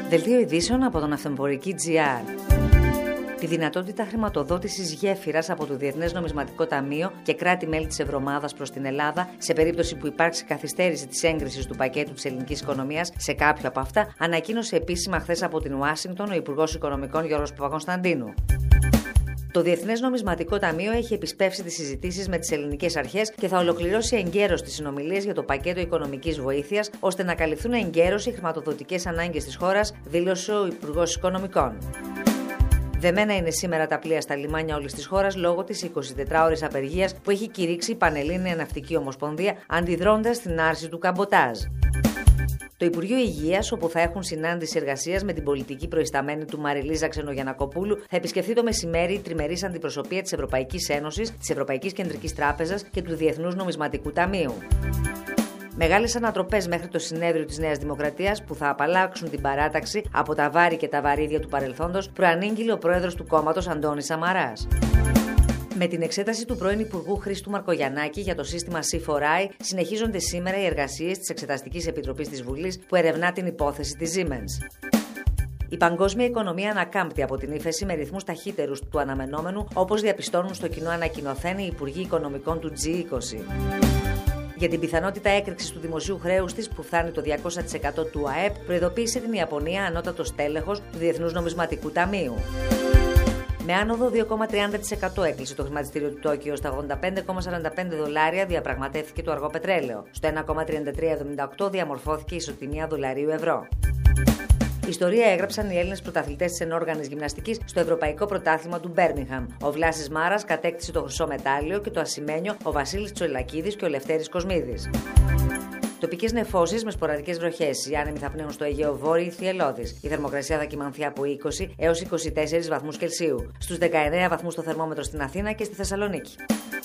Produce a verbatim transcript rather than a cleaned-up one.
Δελτίο ειδήσεων από τον Αυθεμπορική τζι αρ. Τη δυνατότητα χρηματοδότησης γέφυρας από το Διεθνές Νομισματικό Ταμείο και κράτη-μέλη της Ευρωομάδας προς την Ελλάδα, σε περίπτωση που υπάρξει καθυστέρηση της έγκρισης του πακέτου της ελληνικής οικονομίας σε κάποιο από αυτά, ανακοίνωσε επίσημα χθες από την Ουάσιγκτον ο Υπουργός Οικονομικών Γιώργος Παπακωνσταντίνου. Το Διεθνές Νομισματικό Ταμείο έχει επισπεύσει τις συζητήσεις με τις ελληνικές αρχές και θα ολοκληρώσει εγκαίρως τις συνομιλίες για το πακέτο οικονομικής βοήθειας, ώστε να καλυφθούν εγκαίρως οι χρηματοδοτικές ανάγκες της χώρας, δήλωσε ο Υπουργός Οικονομικών. Δεμένα είναι σήμερα τα πλοία στα λιμάνια όλης της χώρας λόγω της εικοσιτετράωρης απεργίας που έχει κηρύξει η Πανελλήνια Ναυτική Ομοσπονδία, αντιδρώντας στην άρση του καμποτάζ. Το Υπουργείο Υγείας, όπου θα έχουν συνάντηση εργασίας με την πολιτική προϊσταμένη του Μαριλίζα Ξενογιαννακοπούλου, θα επισκεφθεί το μεσημέρι η τριμερής αντιπροσωπεία της Ευρωπαϊκής Ένωσης, της Ευρωπαϊκής Κεντρικής Τράπεζας και του Διεθνούς Νομισματικού Ταμείου. Μεγάλες ανατροπές μέχρι το συνέδριο της Νέας Δημοκρατίας που θα απαλλάξουν την παράταξη από τα βάρη και τα βαρύδια του παρελθόντος, προανήγγειλε ο πρόεδρος του κόμματος Αντώνης Σαμαράς. Με την εξέταση του πρώην Υπουργού Χρήστου Μαρκογιαννάκη για το σύστημα σι φορ άι, συνεχίζονται σήμερα οι εργασίες της Εξεταστικής Επιτροπής της Βουλής που ερευνά την υπόθεση της Siemens. Η παγκόσμια οικονομία ανακάμπτει από την ύφεση με ρυθμούς ταχύτερους του αναμενόμενου, όπως διαπιστώνουν στο κοινό ανακοινωθένοι οι Υπουργοί Οικονομικών του τζι είκοσι. Για την πιθανότητα έκρηξης του δημοσίου χρέους της, που φτάνει το διακόσια τοις εκατό του ΑΕΠ, προειδοποίησε την Ιαπωνία ανώτατος τέλεχος του Διεθνούς Νομισματικού Ταμείου. Με άνοδο δύο κόμμα τριάντα τοις εκατό έκλεισε το χρηματιστήριο του Τόκιο. Στα ογδόντα πέντε κόμμα σαράντα πέντε δολάρια διαπραγματεύθηκε το αργό πετρέλαιο. Στο ένα κόμμα τριάντα τρία εβδομήντα οκτώ διαμορφώθηκε η ισοτιμία δολαρίου ευρώ. Ιστορία έγραψαν οι Έλληνες πρωταθλητές της ενόργανης γυμναστικής στο Ευρωπαϊκό Πρωτάθλημα του Μπέρμιγχαμ. Ο Βλάσης Μάρας κατέκτησε το χρυσό μετάλλιο και το ασημένιο ο Βασίλης Τσολακίδης και ο Λευτέρης Κοσμίδης. Τοπικές νεφώσεις με σποραδικές βροχές. Οι άνεμοι θα πνέουν στο Αιγαίο Βόρειο θυελλώδης. Η θερμοκρασία θα κυμανθεί από είκοσι έως είκοσι τέσσερις βαθμούς Κελσίου. Στους δεκαεννέα βαθμούς το θερμόμετρο στην Αθήνα και στη Θεσσαλονίκη.